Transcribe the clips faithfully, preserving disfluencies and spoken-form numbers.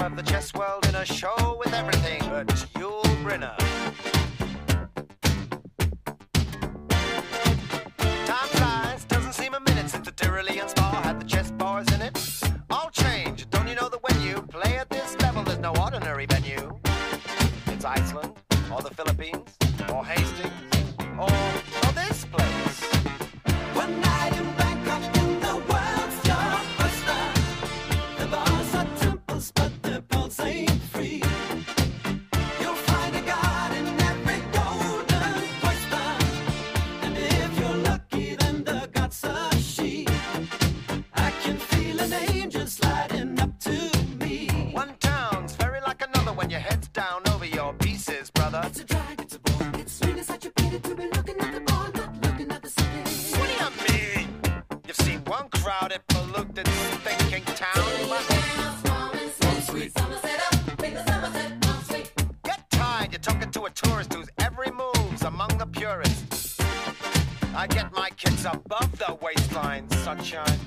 of the chess world in a show with everything but Yul Brynner. Time flies, doesn't seem a minute since the Tyrolean spa had the chess bars in it. All change, don't you know that when you play at this level, there's no ordinary venue? It's Iceland, or the Philippines, or Hastings, or, or this place. One night in Bangkok in the world's your oyster. The bars are temples, but the pulse ain't free. You'll find a god in every golden oyster. And if you're lucky, then the god's a she. I can feel an angel sliding up to me. One town's very like another when your head's down over your pieces, brother. It's a drag, it's a bore. It's really such a pity to be looking at the bar, not looking at the city. What do you mean? You've seen one crowded, polluted, thinking town. Get tired, you're talking to a tourist whose every move's among the purists. I get my kids above the waistline, sunshine.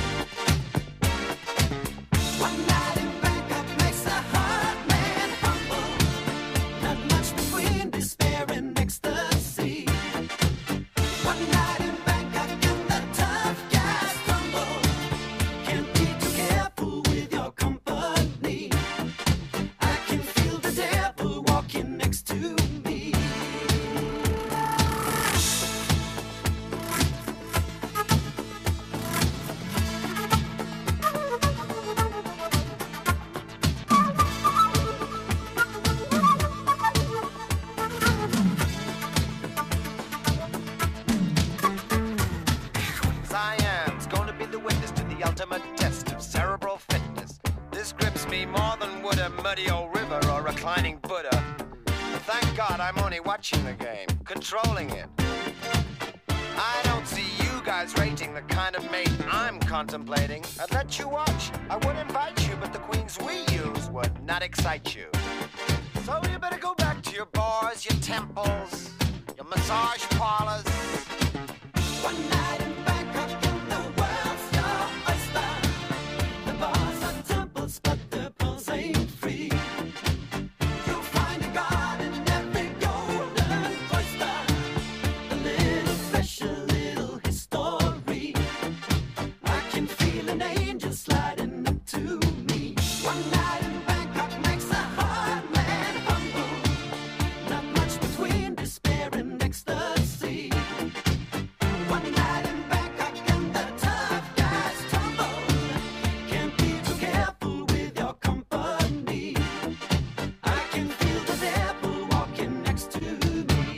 One night in Bangkok makes a hard man humble. Not much between despair and ecstasy. One night in Bangkok and the tough guys tumble. Can't be too careful with your company. I can feel the devil walking next to me. Siam's gonna be the witness to the ultimate test of cerebral fitness. This grips me more than would a muddy old river or reclining Buddha. But thank God I'm only watching the game, controlling it. I don't see you guys rating the kind of mate I'm contemplating. I'd let you watch, I would invite you, but the queens we use would not excite you. So you better go back to your bars, your temples, your massage parlors. One night in Bangkok and the world's your oyster. The bars are temples, but the pulse ain't free. You'll find a god in every golden oyster. A little fish, a little history. I can feel an angel sliding up to me. One night in Bangkok makes a hard man humble. Not much between despair and ecstasy. One night in Bangkok and the tough guys tumble. Can't be too careful with your company. I can feel the devil walking next to me.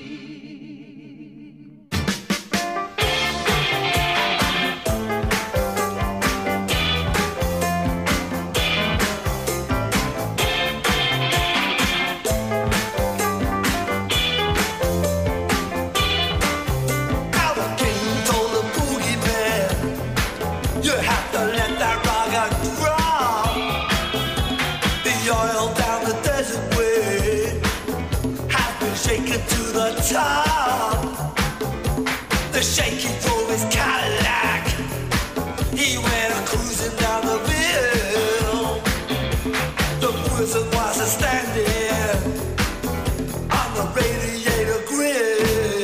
Now the king told the boogeyman, you have to let that rocket drop. The oil down the desert way has been shaken to the top. The shaky drove his Cadillac. He went cruising down the hill. The prison was a standing on the radiator grill.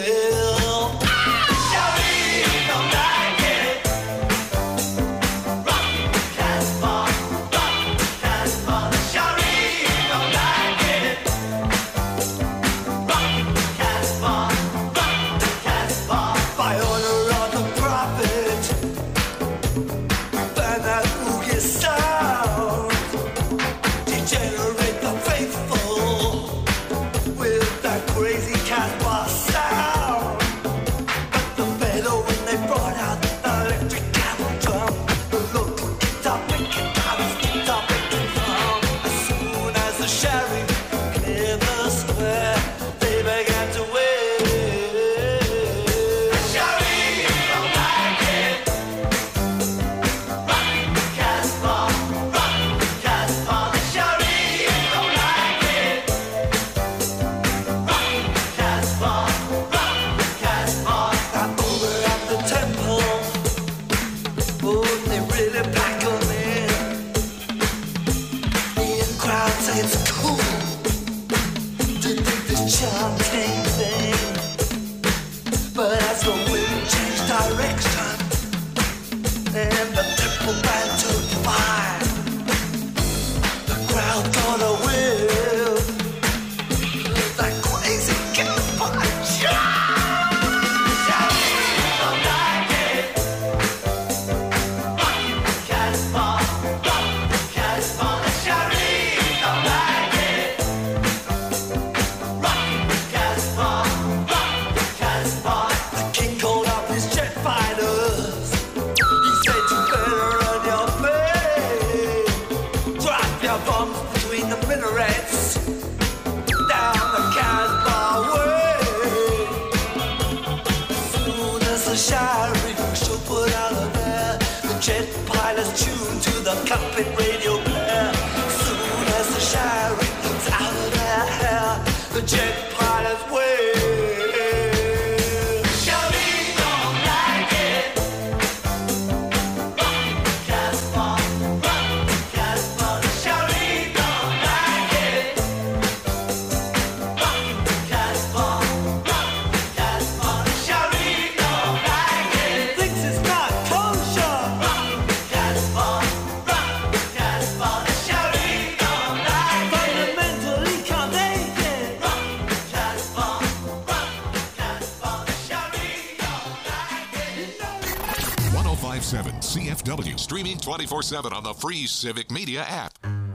By order of the prophet, ban that boogie sound. Degenerate the faithful with that crazy Casbah sound. But the fellow when they brought out the electric camel drum, the local guitar picking out his guitar picking drum. As soon as the sheriff cleared the square, they began to wait. it's cool to think this charm came thing. But as the wind changed direction and the temple began to fire, the crowd got a whiff. That crazy cat punch. Cockpit radio player. Soon as the shine gets out of their hair, the jet pilots wave. Shawty don't like it. Rock the Casbah, rock the Casbah. Shawty don't like it. Rock the Casbah, rock the Casbah. Shawty don't like it. Thinks it's not kosher. Rock the Casbah. seven C F W, streaming twenty-four seven on the free Civic Media app.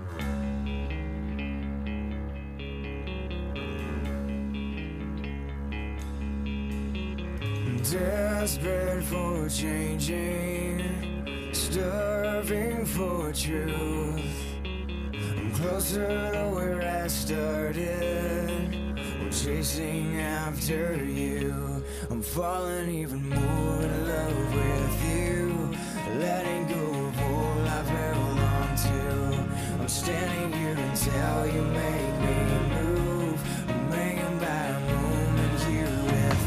Desperate for changing, starving for truth. I'm closer to where I started. I'm chasing after you. I'm falling even more in love with you. Letting go of all I've held on to. I'm standing here until you make me move. I'm hanging by a moment here with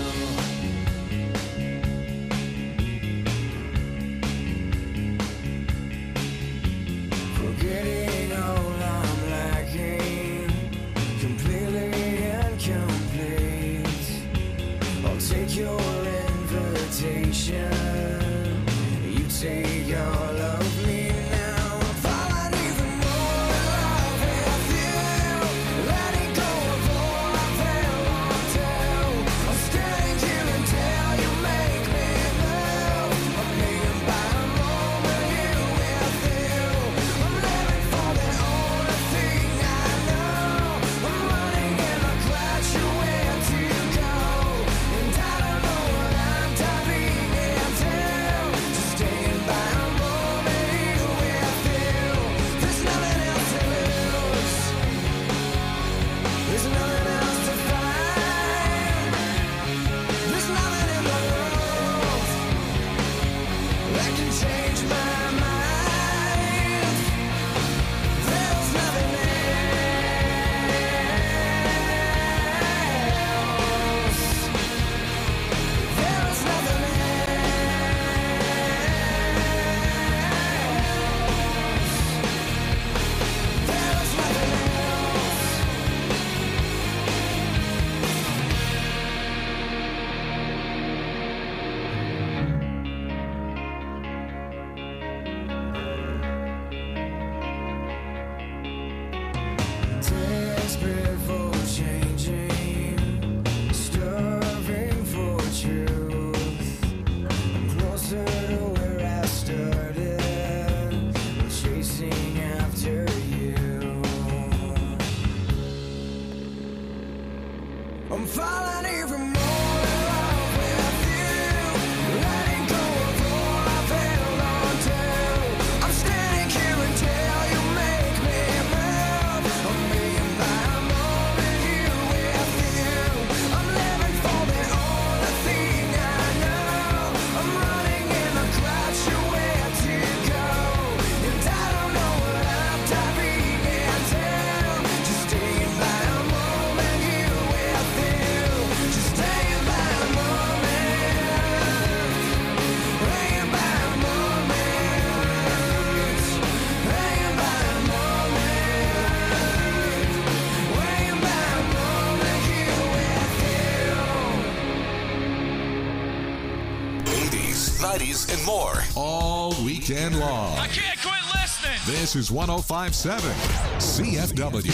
you. Forgetting all I'm lacking, completely incomplete. I'll take your invitation. You take all of me now. I'm falling even more in love with you. Letting go of all I've held on to. I'm standing here until you make me move. I'm hanging by a moment here with you. I'm living for the only thing I know. I'm running and I crash you where to go. And I don't know what I'm diving into. Just staying by a moment here with you. There's nothing else to lose. There's nothing else to find. There's nothing in the world that can change my mind. There's nothing else. There's nothing else. There's nothing else. Desperate for changing, starving for truth. I'm closer to where I started. I'm chasing after you. I'm falling even more in love with you. Letting go of all I've held on to. I'm standing here until you make me move. I'm hanging by a moment here with you. I'm living for the only thing I know. I'm running and I crash you where to go. And I don't know what I'm diving into. Just staying by a moment here with you. and more all weekend long. I can't quit listening. This is one oh five point seven C F W.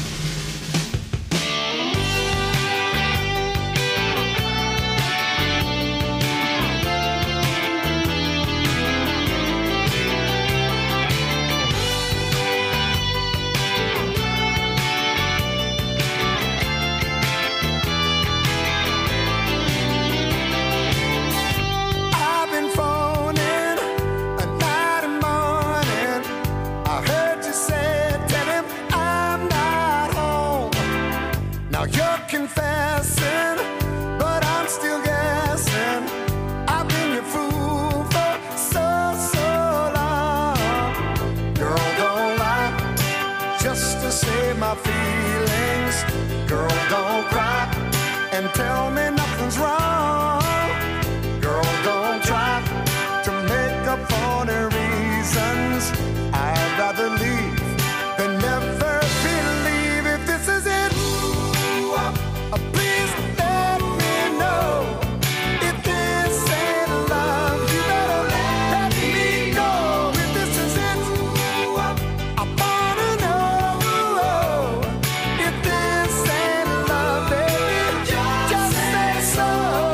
Confessing, but I'm still guessing. I've been your fool for so, so long. Girl, don't lie just to save my feelings. Girl, don't cry and tell me nothing's wrong. Girl, don't try to make up for the reasons. I'd rather leave than never believe if this is it. Please let me know if this ain't love. You better let me go if this is it. I wanna know if this ain't love, baby. Just say so.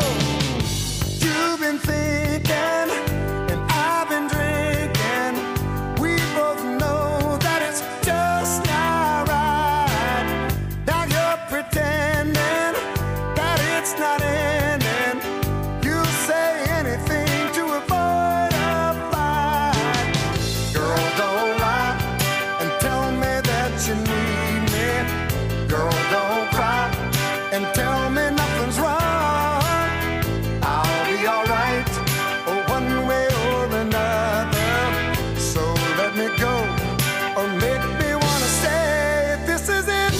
You've been thinking and I've been drinking. We both know that it's just not right. Now you're pretending it's not ending. You say anything to avoid a fight. Girl, don't lie and tell me that you need me. Girl, don't cry and tell me nothing's wrong. I'll be alright one way or another. So let me go or make me wanna stay. If this is it,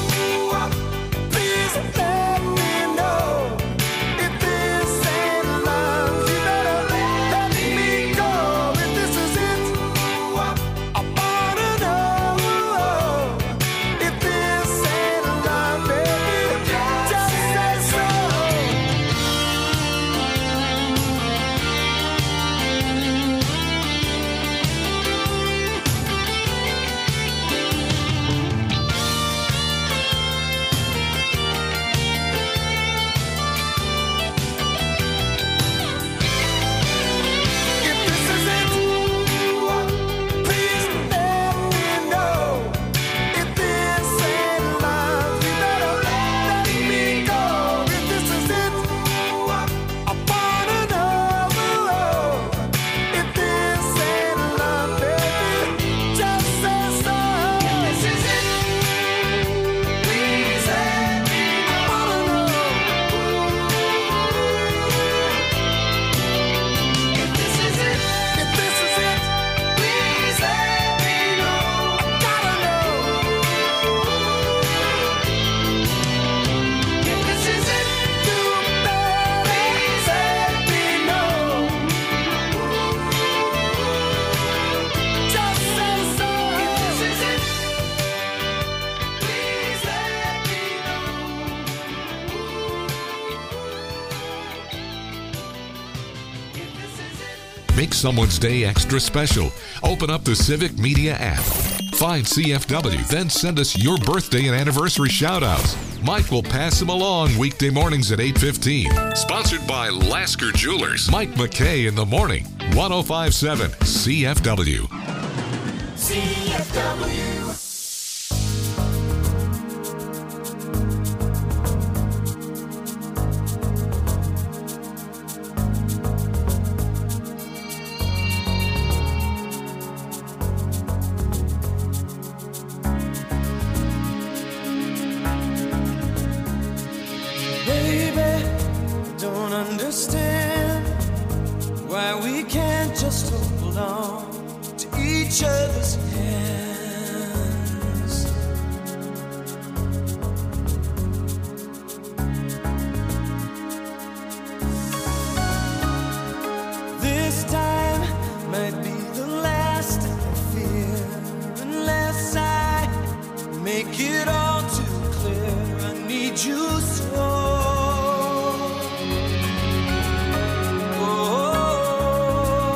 please let me. Make someone's day extra special. Open up the Civic Media app. Find C F W, then send us your birthday and anniversary shout-outs. Mike will pass them along weekday mornings at eight fifteen. Sponsored by Lasker Jewelers. Mike McKay in the morning. one oh five point seven C F W. C F W. Just hold on to each other's hands. This time might be the last I fear, unless I make it all too clear. I need you so. Oh,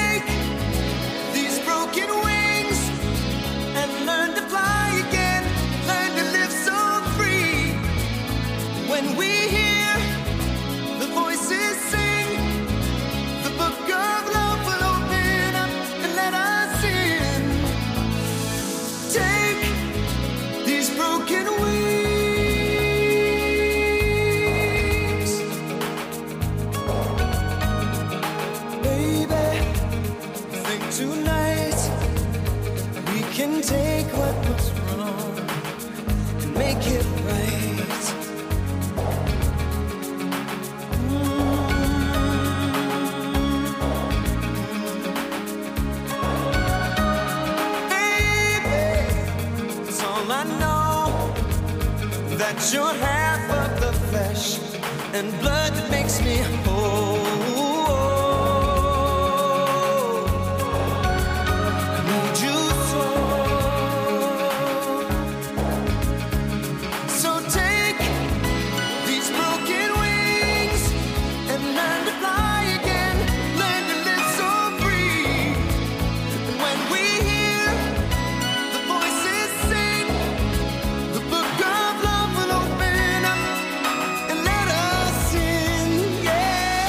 take these broken wings and learn to fly again, learn to live so free. When we hear the voices sing, the book of love will open up and let us in. Take these broken wings. Baby, I think tonight we can take what was wrong and make it right. That you're half of the flesh and blood that makes me whole. I need you so. So take these broken wings and learn to fly again, learn to live so free. And when we hear the voices sing, the book of love will open up and let us in. Yeah,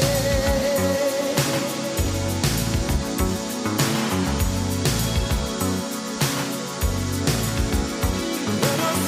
let us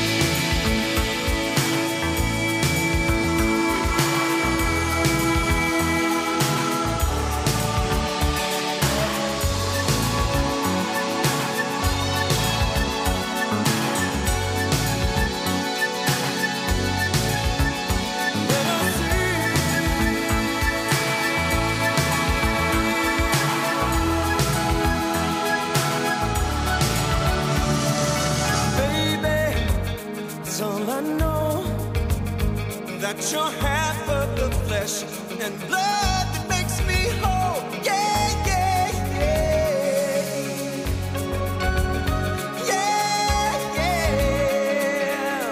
that you're half of the flesh and blood that makes me whole. Yeah, yeah, yeah. Yeah, yeah.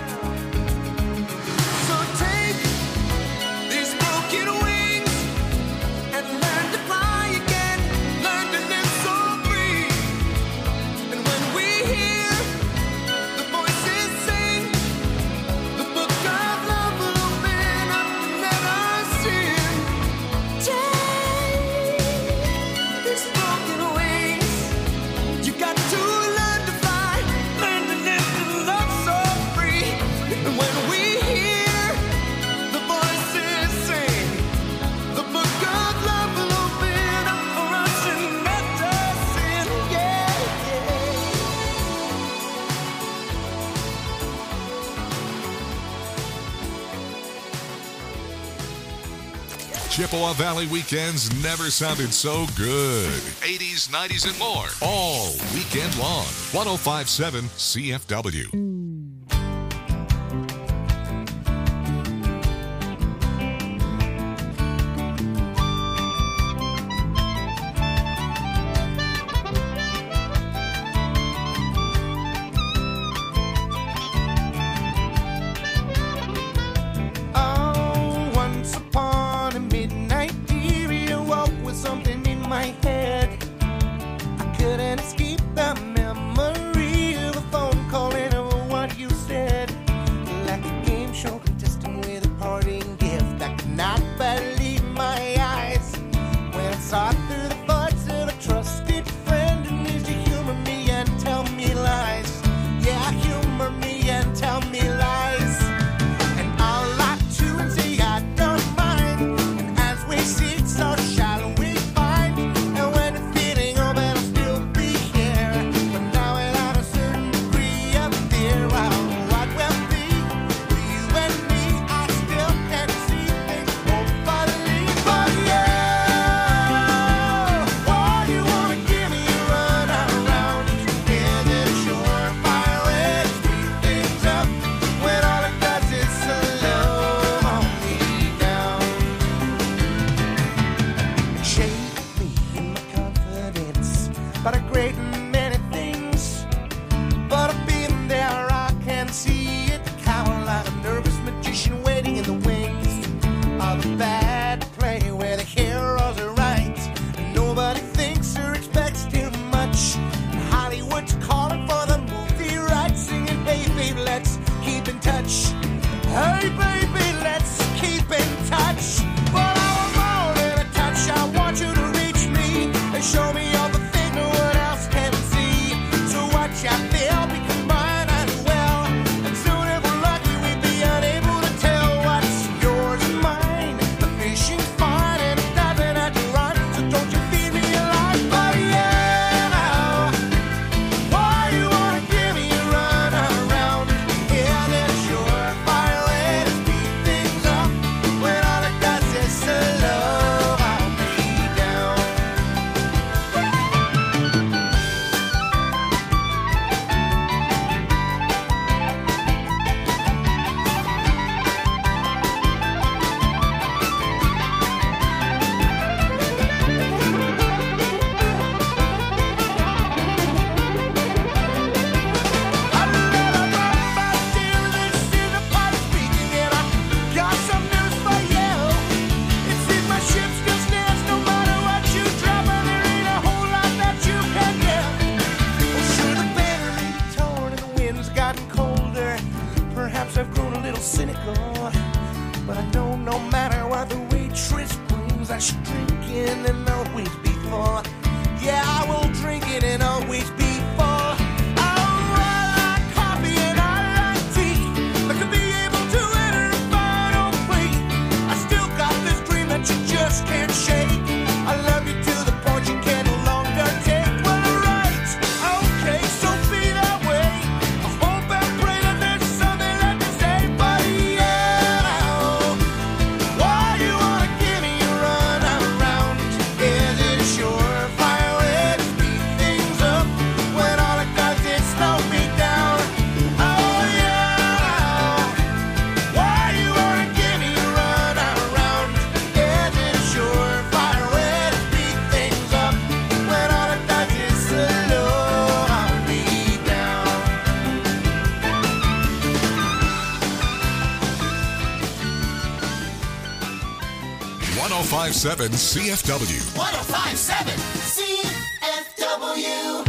So take these broken wings and learn to fly again, learn to live so free. And when we hear the voices sing, the book of love will open up and let us in. Take these broken wings. You got to learn to fly, learn to live and love so free. And when we hear the voices sing, the book of love will open up for us and let us in. Yeah, Chippewa Valley weekends never sounded so good. eighties, nineties, and more. All weekend long. one oh five point seven C F W. Oh, once upon a midnight period, woke with something in my head. I couldn't escape the memory of a phone call and of what you said. Like a game show contestant with a parting gift. I could not believe my eyes when I saw through the voice of a trusted friend who needs to humor me and tell me lies. Yeah, humor me and tell me lies. And I'll lie to and say I don't mind. And as we seek, so shall we find. And when the feeling over, I'll still be here. But now without a certain degree of fear, well, what will be for you and me? I still can't see things hopefully for you. Why do you wanna give me a run around? Is it a surefire way to speed things up when all it does is slow me down? Shake me in my confidence about a great many things, but I've been there, I can see it, cower like a nervous magician waiting in the wings of a bad play where the heroes are right and Nobody thinks or expects too much. Hollywood's calling for the movie rights, singing, hey baby, let's keep in touch. Hey baby, let's keep in touch. But I'm more than a touch. I want you to reach me and show me all the things no one else can see. So watch out there, because mine as well. And soon if we're lucky, we'd be unable to tell what's yours and mine. The fishing's fine and it doesn't have to run, so don't you feed me a lie. But yeah, why you wanna give me a run around? Yeah, that's your fire way to speed things up. When all it does is slow me down. Cynical, but I know no matter what the waitress brings, I should drink it and always be full. Yeah, I will drink it and always be full. Oh, I like coffee and I like tea. I could be able to enter a final plea. I still got this dream that you just can't shake. I love you to the point you can no longer take. Well, right, okay, so be that way. I hope and pray that there's something left to say. But yeah, why you wanna give me a run around? Is it a surefire way to speed things up when all it does is slow me down? Oh yeah, why you wanna give me a run around? Is it a surefire way to speed things up when all it does is slow me down? one oh five point seven C F W. one oh five point seven C F W.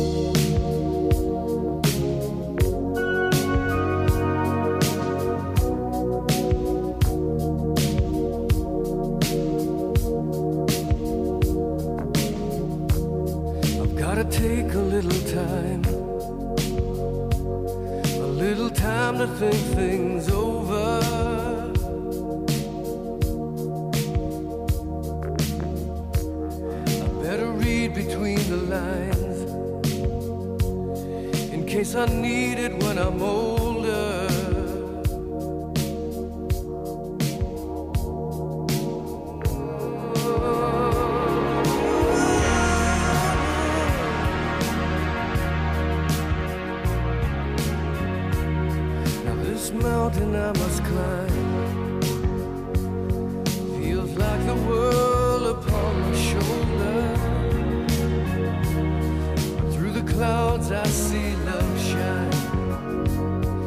I've gotta take a little time, a little time to think things over. I better read between the lines in case I need it when I'm older. Now this mountain I must climb feels like the world upon my shoulder. Through the clouds I see love shine.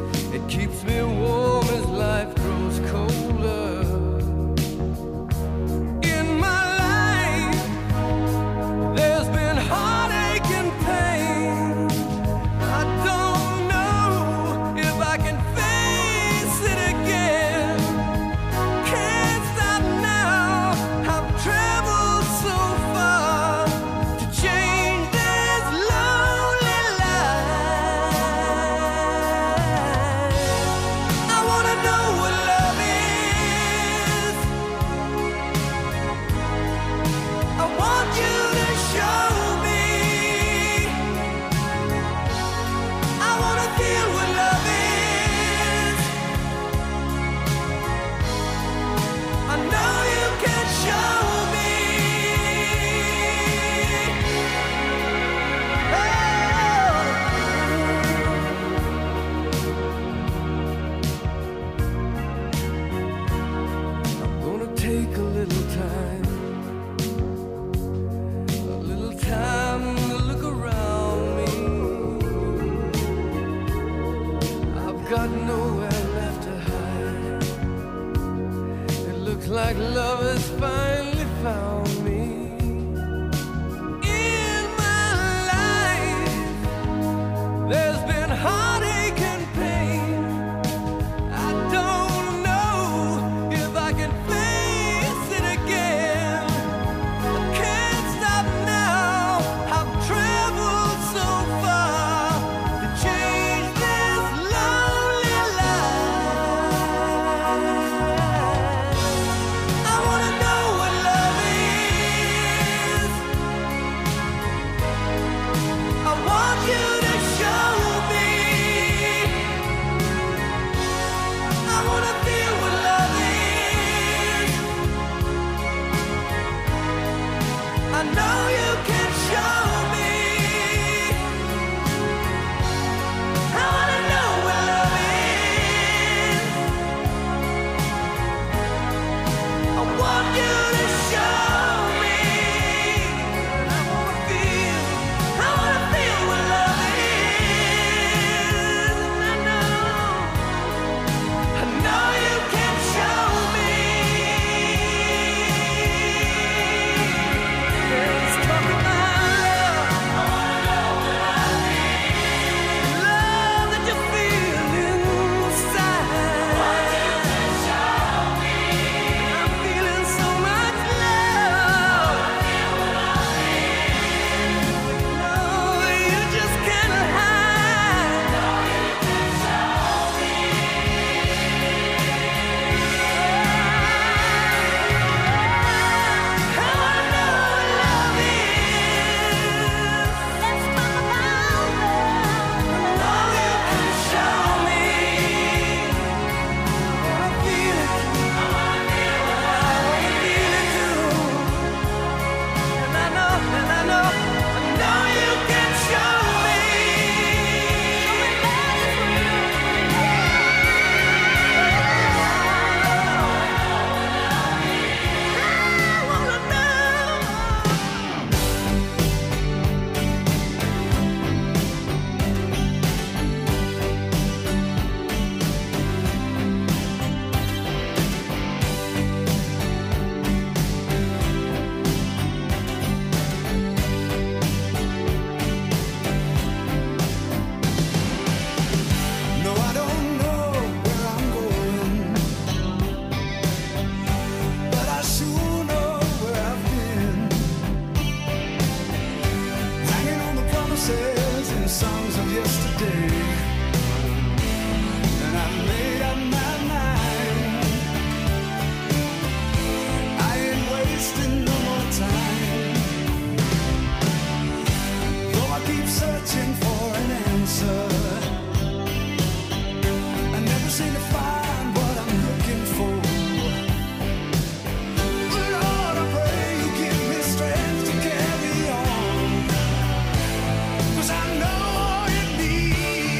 I know all you need.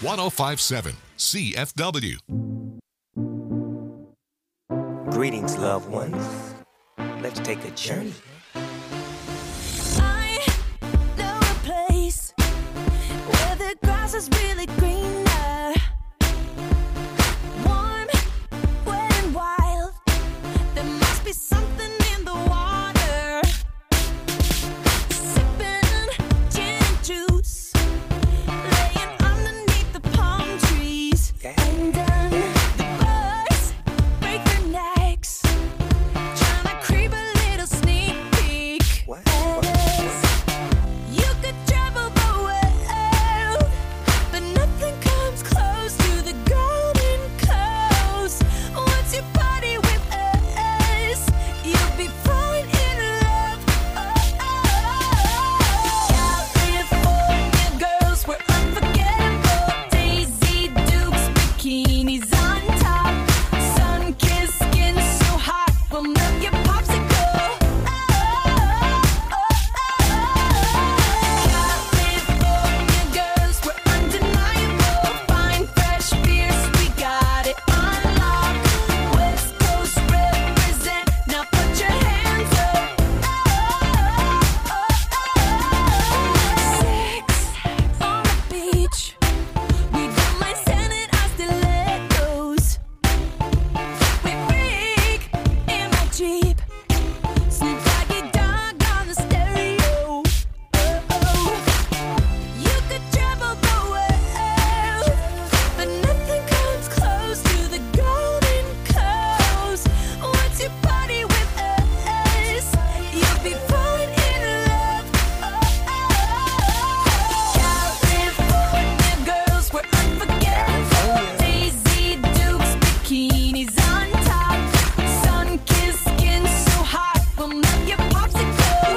one oh five point seven C F W. Greetings, loved ones. Let's take a journey. I know a place where the grass is really greener. Warm, wet and wild. There must be something in the water. Sipping gin and juice, laying underneath the palm trees. And um, the birds break their necks, trying to creep a little sneak peek. What? As you could travel the world, but nothing comes close to the Golden Coast. Once you party with us, you'll be falling in love. California girls were unforgettable. Daisy Dukes, bikinis on top. Sun-kissed skin so hot, we'll melt your popsicle. California girls were undeniable. Fine, fresh beers, we got it on lock. West Coast represent, now put your hands up. Sex on the beach, we don't mind sending our stilettos. We freak in my Jeep, Snoop Doggy Dogg on the stereo. Oh, you could travel the world, but nothing comes close to the Golden Coast. Once you party with us, you'll be falling in love. California girls were unforgettable. Daisy Dukes, bikinis on top. Sun-kissed skin so hot, we'll melt your popsicle.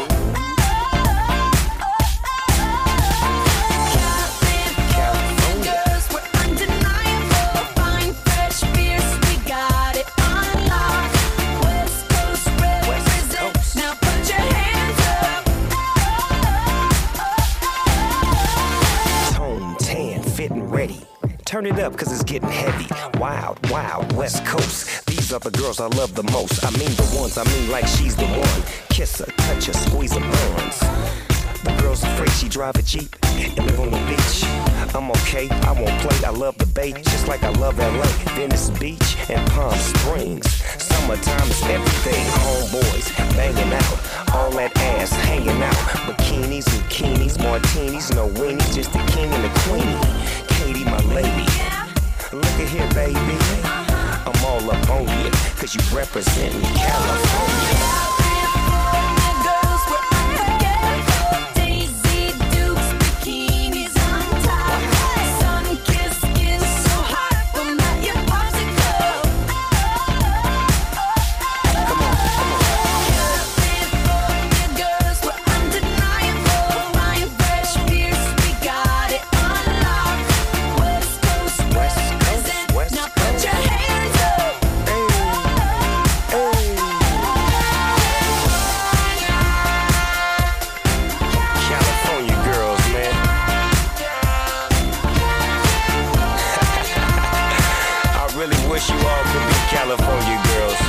California girls were undeniable. Fine, fresh beers, we got it on lock. West Coast represent, now put your hands up. Tone, tan, fit and ready. Turn it up, cause it's getting heavy. Wild, wild, West Coast. These are the girls I love the most. I mean the ones, I mean like she's the one. Kiss her, touch her, squeeze her buns. The girl's afraid she drive a Jeep and live on the beach. I'm okay, I won't play, I love the bay, just like I love L A, Venice Beach, and Palm Springs. Summertime is everything, homeboys banging out, all that ass hanging out. Bikinis, zucchinis, martinis, no weenies, just the king and the queenie. Katie, my lady, look at here, baby. I'm all up on you, cause you represent California. California girls were unforgettable. Daisy Dukes, bikinis on top. Sun-kissed skin so hot, we'll melt your popsicle. California girls were undeniable. Fine, fresh beers, we got it on lock. West Coast represent, West now put your hands up. California girls, man. I really wish you all could be California girls.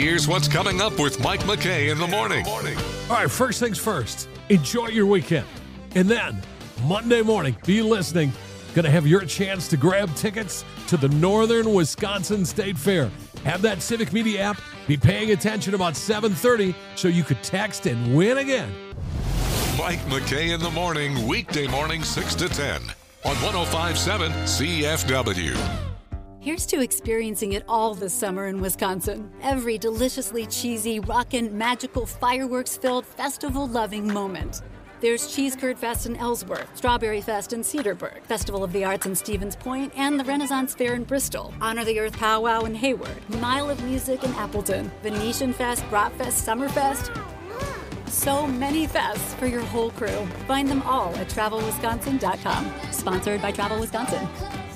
here's what's coming up with Mike McKay in the morning. All right, first things first. Enjoy your weekend. And then, Monday morning, be listening. Going to have your chance to grab tickets to the Northern Wisconsin State Fair. Have that Civic Media app. Be paying attention about seven thirty so you could text and win again. Mike McKay in the morning, weekday morning, six to ten on one oh five point seven C F W. Here's to experiencing it all this summer in Wisconsin. Every deliciously cheesy, rockin', magical, fireworks-filled, festival-loving moment. There's Cheese Curd Fest in Ellsworth, Strawberry Fest in Cedarburg, Festival of the Arts in Stevens Point, and the Renaissance Fair in Bristol, Honor the Earth Powwow in Hayward, Mile of Music in Appleton, Venetian Fest, Brat Fest, Summerfest. So many fests for your whole crew. Find them all at travel wisconsin dot com. Sponsored by Travel Wisconsin.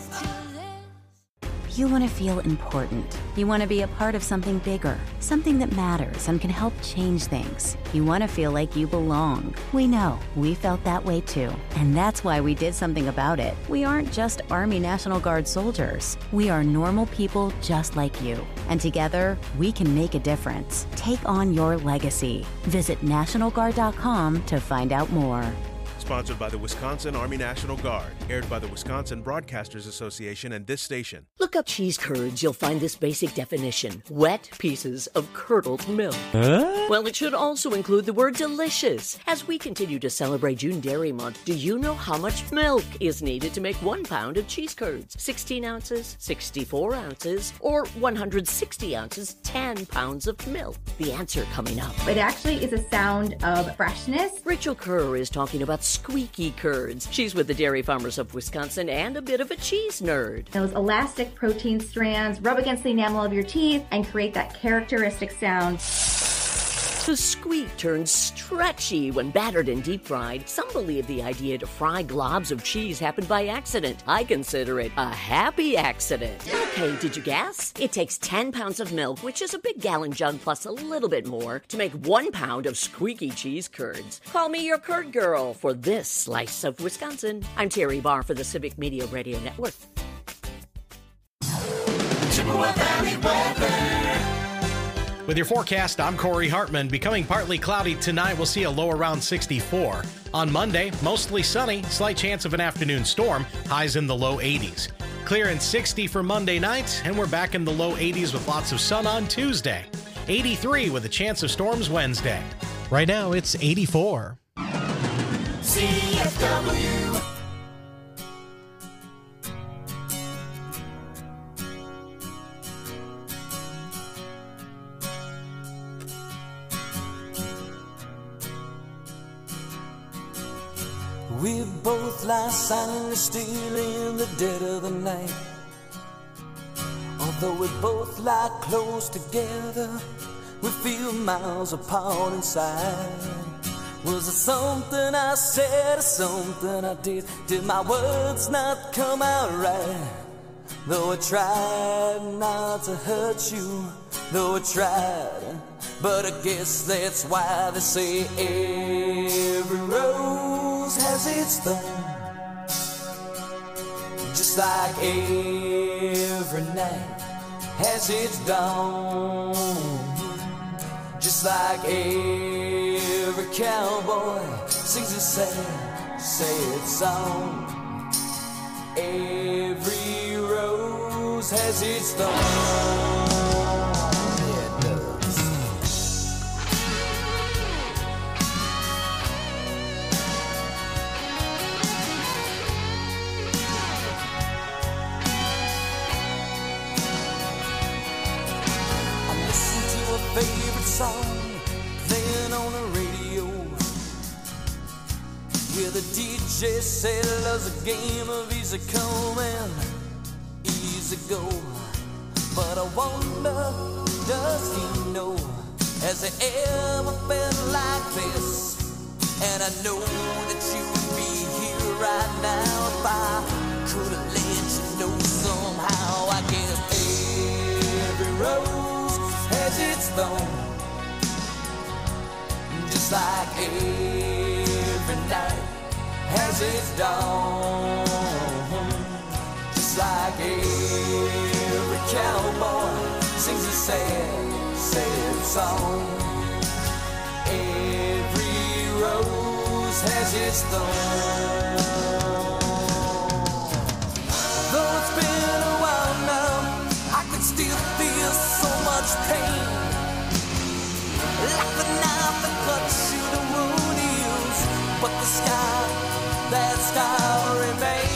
You want to feel important. You want to be a part of something bigger, something that matters and can help change things. You want to feel like you belong. We know. We felt that way too. And that's why we did something about it. We aren't just Army National Guard soldiers. We are normal people just like you. And together, we can make a difference. Take on your legacy. Visit national guard dot com to find out more. Sponsored by the Wisconsin Army National Guard. Aired by the Wisconsin Broadcasters Association and this station. Look up cheese curds, you'll find this basic definition. Wet pieces of curdled milk. Huh? Well, it should also include the word delicious. As we continue to celebrate June Dairy Month, do you know how much milk is needed to make one pound of cheese curds? sixteen ounces, sixty-four ounces, or one hundred sixty ounces, ten pounds of milk? The answer coming up. It actually is a sound of freshness. Rachel Kerr is talking about squeaky curds. She's with the Dairy Farmers of Wisconsin and a bit of a cheese nerd. Those elastic protein strands rub against the enamel of your teeth and create that characteristic sound. The squeak turns stretchy when battered and deep fried. Some believe the idea to fry globs of cheese happened by accident. I consider it a happy accident. Okay, did you guess? It takes ten pounds of milk, which is a big gallon jug plus a little bit more, to make one pound of squeaky cheese curds. Call me your curd girl for this slice of Wisconsin. I'm Terry Barr for the Civic Media Radio Network. Chippewa Valley weather. With your forecast, I'm Corey Hartman. Becoming partly cloudy tonight, we'll see a low around sixty-four. On Monday, mostly sunny, slight chance of an afternoon storm, highs in the low eighties. Clear and sixty for Monday night, and we're back in the low eighties with lots of sun on Tuesday. eighty-three with a chance of storms Wednesday. Right now, it's eighty-four. C F W. We both lie silently still in the dead of the night. Although we both lie close together, we feel miles apart inside. Was it something I said or something I did? Did my words not come out right? Though I tried not to hurt you, though I tried, but I guess that's why they say every rose has its thorn. Just like every night has its dawn. Just like every cowboy sings a sad, sad song. Every rose has its thorn. Yeah, it does. I listen to a favorite song playing on the radio, where the D J said love's a game of easy come and easy go. But I wonder, does he know, has he ever felt like this? And I know that you would be here right now if I could have let you know somehow. I guess every rose has its thorn. Just like every night has its dawn. Just like every cowboy sings a sad, sad song. Every rose has its thorn. Though it's been a while now, I can still feel so much pain. Like the knife that cuts through the wound heals, but the scar, that scar remains.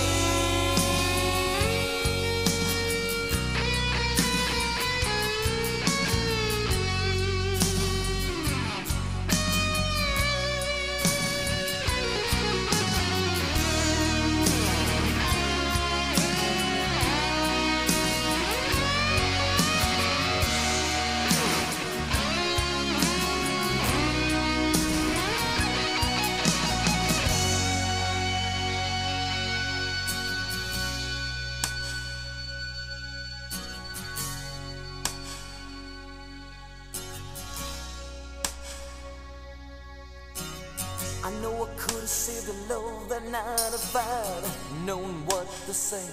I know I could have saved the love that night if I'd known what to say.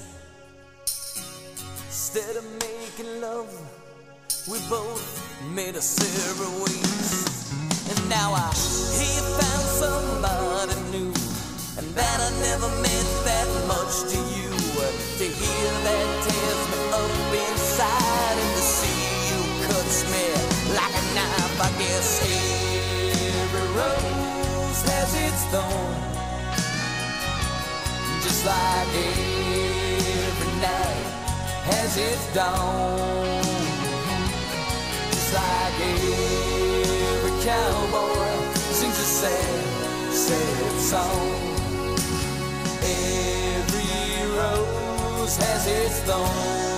Instead of making love, we both made us separate ways. And now I he found somebody new, and that I never meant that much to you. To hear that tears me up inside, and to see you cuts me like a knife. I guess every rose has its thorn, just like every night has its dawn, just like every cowboy sings a sad, sad song. Every rose has its thorn.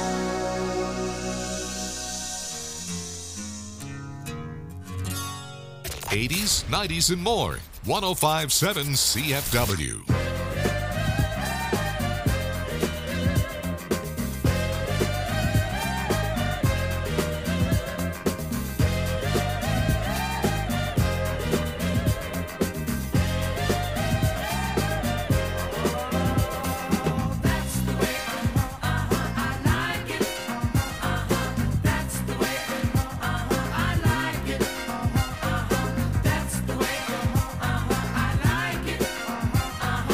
eighties, nineties, and more. one oh five point seven C F W. That's the way, uh-huh, uh-huh, I like it.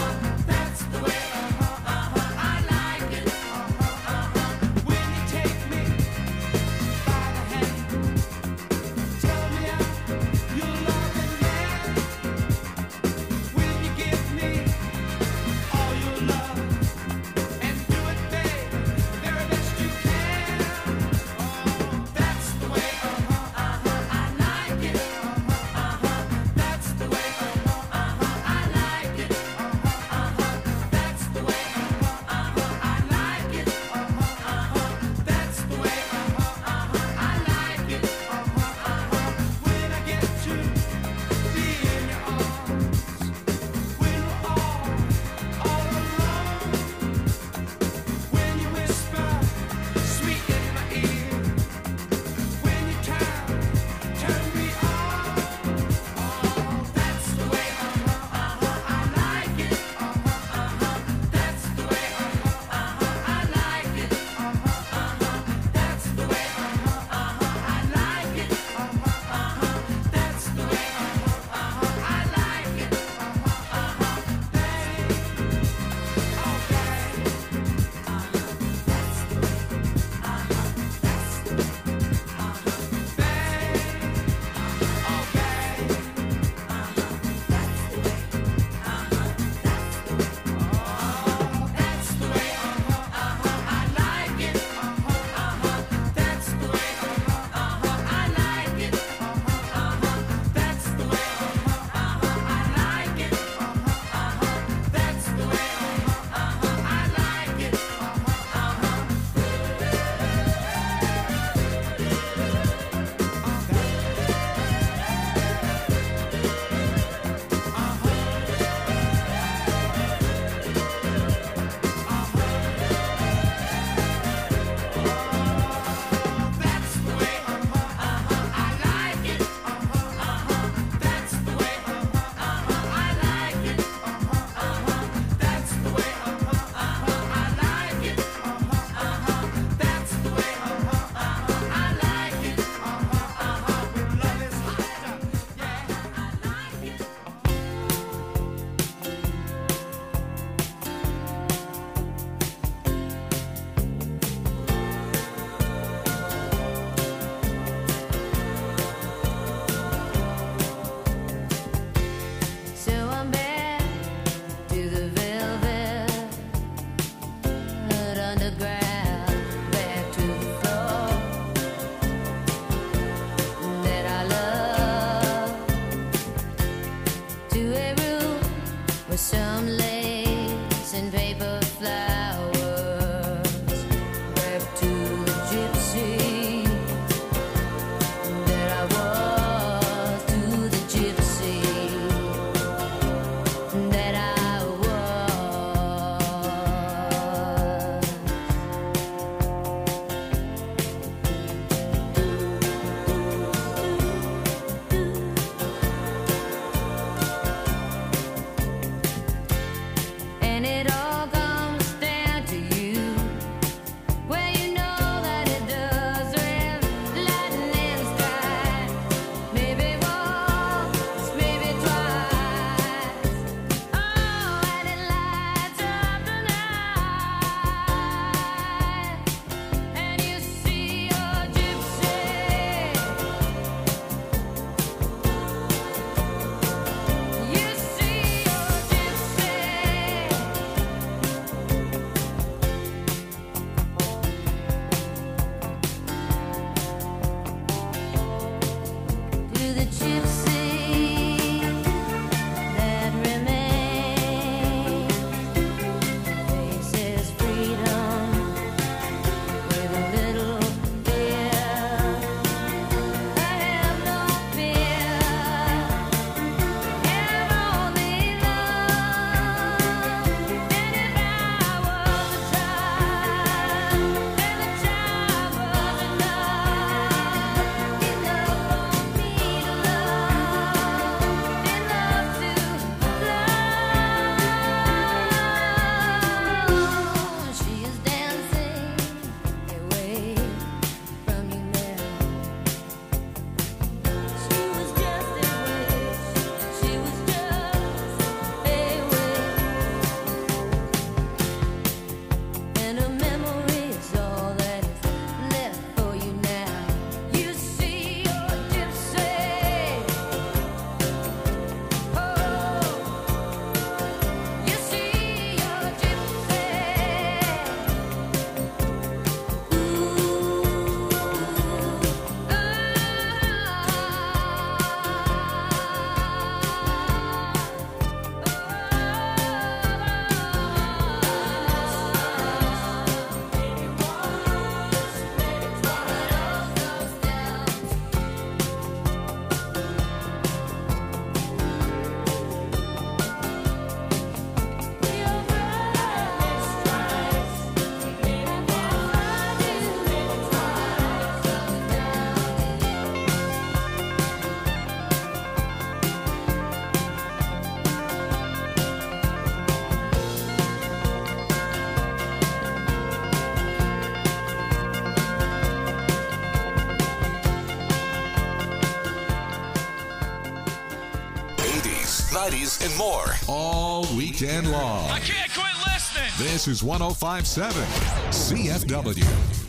nineties, and more all weekend long. I can't quit listening. This is one oh five point seven C F W.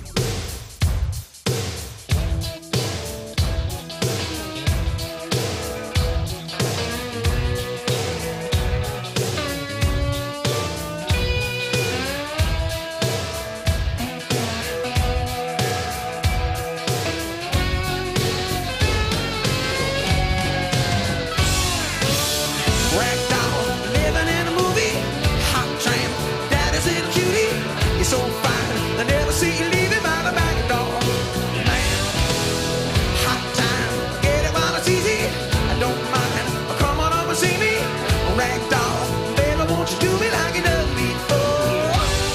Ragdoll, living in a movie. Hot tramp, daddy's little cutie. You're so fine, I never see you leaving by the back door. Man, hot time, get it while it's easy. I don't mind, come on over and see me. Ragdoll, baby, won't you do me like you done before?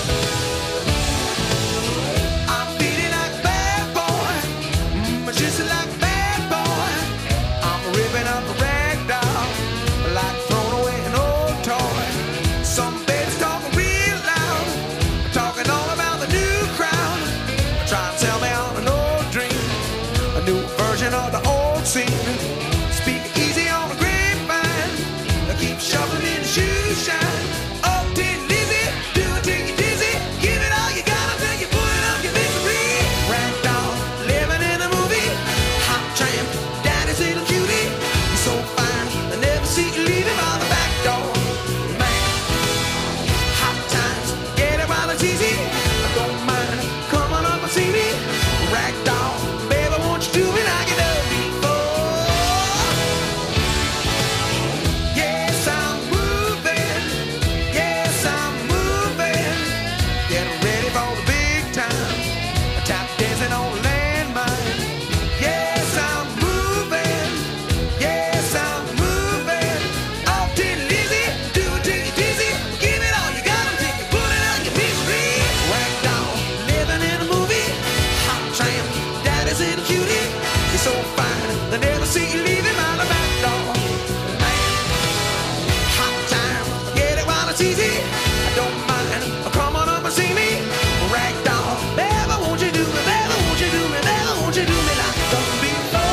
I'm feeling like a bad boy, mm, just like a bad boy. I'm ripping up a ragdoll, like throwing away an old toy. Some babies talking real loud, talking all about the new crowd. Try to tell me on an old dream, a new version of the old scene. Speak easy on the grapevine, keep shuffling in the shoe shine. Oh, did Lizzy, do it till you're dizzy. Give it all you got until you put it up your misery. Ragdoll, living in a movie. Hot tramp, daddy's little cutie. You're so fine, I never see you leaving by the back door. Man, hot times, get it while it's easy. I don't mind, come on up and see me. Ragdoll, baby, won't you do me like you done before? Yes, I'm moving. Yes, I'm moving. Getting ready for the big time. Tap dancing on the landmine. Yes, I'm moving. Yes, I'm moving. Off to Lizzy, do it till you're dizzy. Give it all you got until you put it out your misery. Ragdoll, living in a movie. Hot tramp, daddy's little cutie. You're so fine, they never see you leaving by the back door. Man, hot time, get it while it's easy. I don't mind, come on up and see me. Ragdoll, baby, won't you do me, baby, won't you do me, baby, won't you do me like you done before?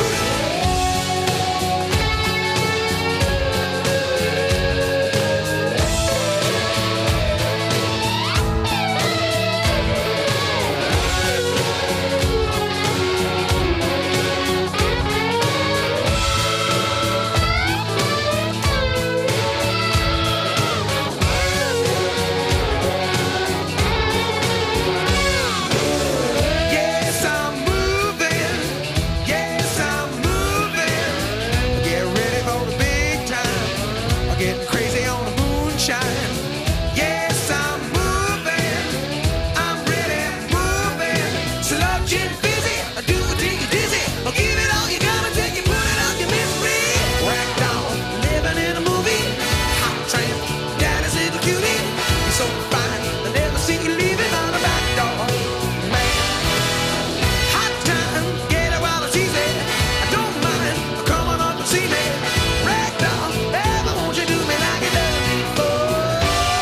Yes, I'm moving. Yes, I'm moving. Get ready for the big time. I'm getting crazy on the moonshine. Yes, I'm moving. I'm ready, moving. Sludge and busy. I do it till you're dizzy. I'll give it all you got until you put it out your misery. Ragdoll, living in a movie. Hot tramp, daddy's little cutie. You're so fine, I never see you leaving on the back door. Man, hot time, get it while it's easy. I don't mind, come on up and see me. Ragdoll, baby, won't you do me like you done before?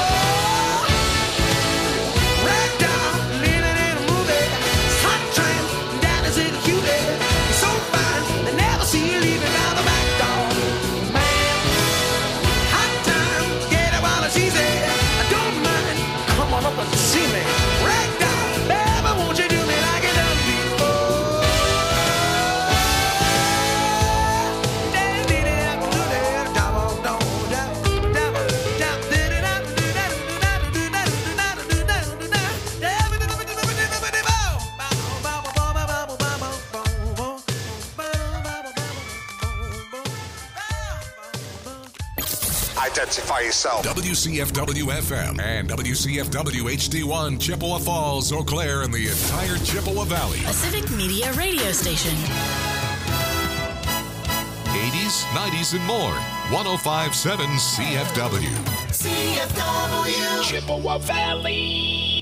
Ragdoll, living in a movie. Hot tramp, daddy's little cutie. You're so fine, they never see you leaving by the back door. Man, hot time, get it while it's easy. I don't mind, come on up and see me. Ragdoll, baby, won't you do me like you done before? Identify yourself. W C F W F M and W C F W H D one, Chippewa Falls, Eau Claire, and the entire Chippewa Valley. A Civic Media radio station. eighties, nineties, and more. one oh five point seven C F W. C F W Chippewa Valley.